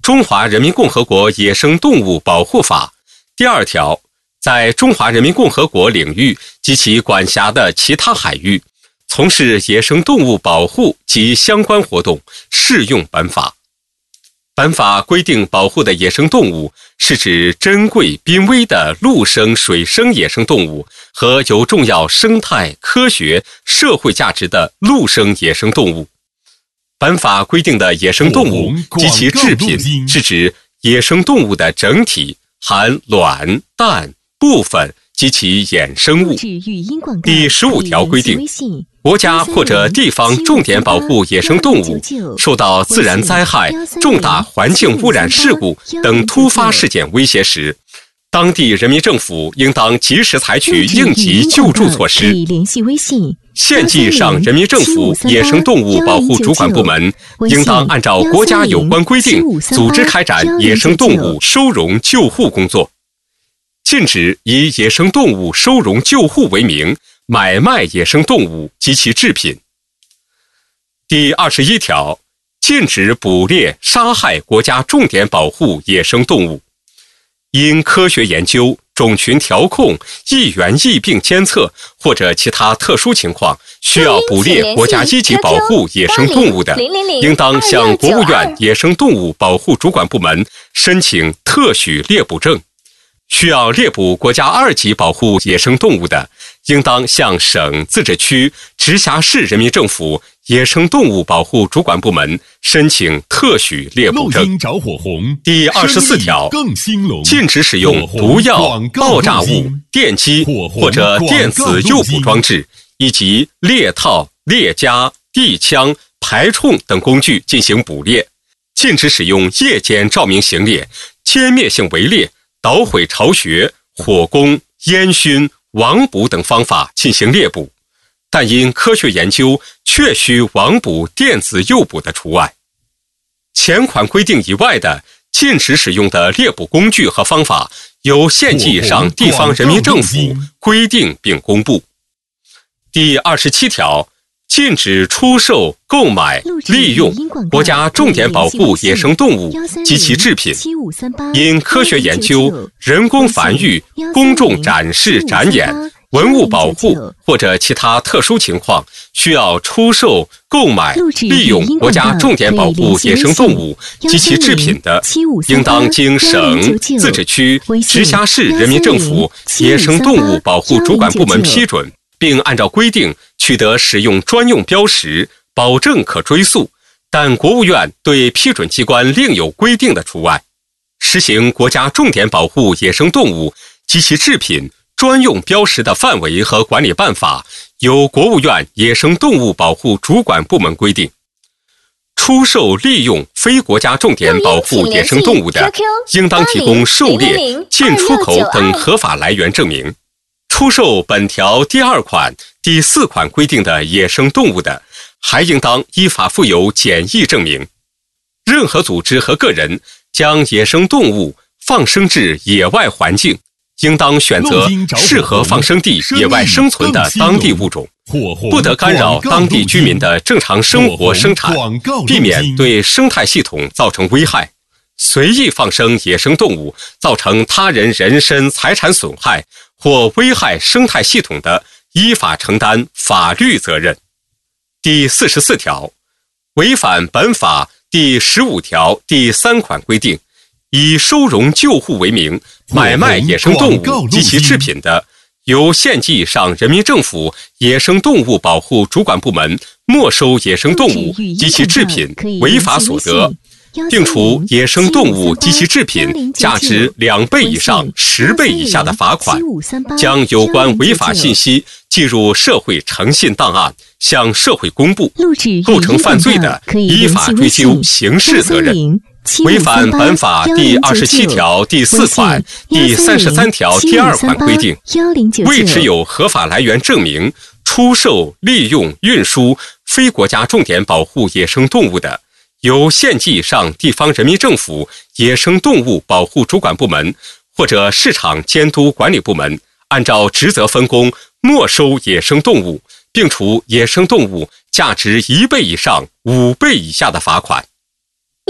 中华人民共和国野生动物保护法》第2条，在中华人民共和国领域及其管辖的其他海域从事野生动物保护及相关活动，适用本法。本法规定保护的野生动物是指珍贵濒危的陆生、水生野生动物和有重要生态、科学、社会价值的陆生野生动物。本法规定的野生动物及其制品是指野生动物的整体，含卵、蛋、部分及其衍生物。第15条规定，国家或者地方重点保护野生动物受到自然灾害、重大环境污染事故等突发事件威胁时，当地人民政府应当及时采取应急救助措施。县级以上人民政府野生动物保护主管部门应当按照国家有关规定组织开展野生动物收容救护工作，禁止以野生动物收容救护为名买卖野生动物及其制品。第21条，禁止捕猎、杀害国家重点保护野生动物。因科学研究、种群调控、疫源疫病监测或者其他特殊情况需要捕猎国家一级保护野生动物的，应当向国务院野生动物保护主管部门申请特许猎捕证。需要猎捕国家2级保护野生动物的，应当向省、自治区、直辖市人民政府野生动物保护主管部门申请特许猎捕证。第24条，禁止使用毒药、爆炸物、电击或者电子诱捕装置以及猎套、猎夹、地枪、排冲等工具进行捕猎。禁止使用夜间照明行猎、歼灭性围猎、捣毁巢穴、火攻、烟熏、网捕等方法进行猎捕，但因科学研究确需网捕、电子诱捕的除外。前款规定以外的禁止使用的猎捕工具和方法，由县级以上地方人民政府规定并公布。第27条，禁止出售、购买、利用国家重点保护野生动物及其制品，因科学研究、人工繁育、公众展示展演、文物保护或者其他特殊情况需要出售、购买、利用国家重点保护野生动物及其制品的，应当经省、自治区、直辖市人民政府野生动物保护主管部门批准，并按照规定取得使用专用标识，保证可追溯，但国务院对批准机关另有规定的除外。实行国家重点保护野生动物及其制品专用标识的范围和管理办法，由国务院野生动物保护主管部门规定。出售、利用非国家重点保护野生动物的，应当提供狩猎、进出口等合法来源证明。出售本条第2款、第4款规定的野生动物的，还应当依法附有检疫证明。任何组织和个人将野生动物放生至野外环境，应当选择适合放生地野外生存的当地物种，不得干扰当地居民的正常生活生产，避免对生态系统造成危害。随意放生野生动物造成他人人身财产损害或危害生态系统的，依法承担法律责任。第44条，违反本法第15条第3款规定，以收容救护为名买卖野生动物及其制品的，由县级以上人民政府野生动物保护主管部门没收野生动物及其制品违法所得，并处野生动物及其制品价值2倍以上10倍以下的罚款，将有关违法信息记入社会诚信档案，向社会公布。构成犯罪的，依法追究刑事责任。违反本法第27条第4款、第33条第2款规定，未持有合法来源证明出售、利用、运输非国家重点保护野生动物的，由县级以上地方人民政府野生动物保护主管部门或者市场监督管理部门按照职责分工没收野生动物，并处野生动物价值1倍以上5倍以下的罚款。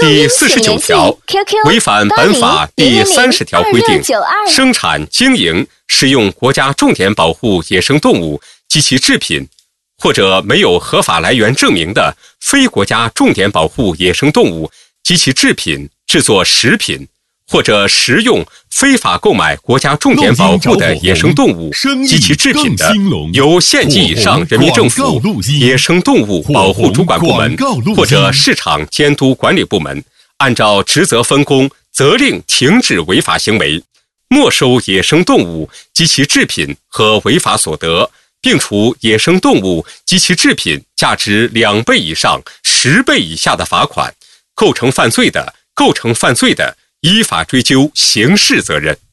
第49条，违反本法第30条规定，生产、经营、使用国家重点保护野生动物及其制品，或者没有合法来源证明的非国家重点保护野生动物及其制品制作食品，或者食用非法购买国家重点保护的野生动物及其制品的，由县级以上人民政府野生动物保护主管部门或者市场监督管理部门按照职责分工责令停止违法行为，没收野生动物及其制品和违法所得，并处野生动物及其制品价值2倍以上10倍以下的罚款，构成犯罪的，依法追究刑事责任。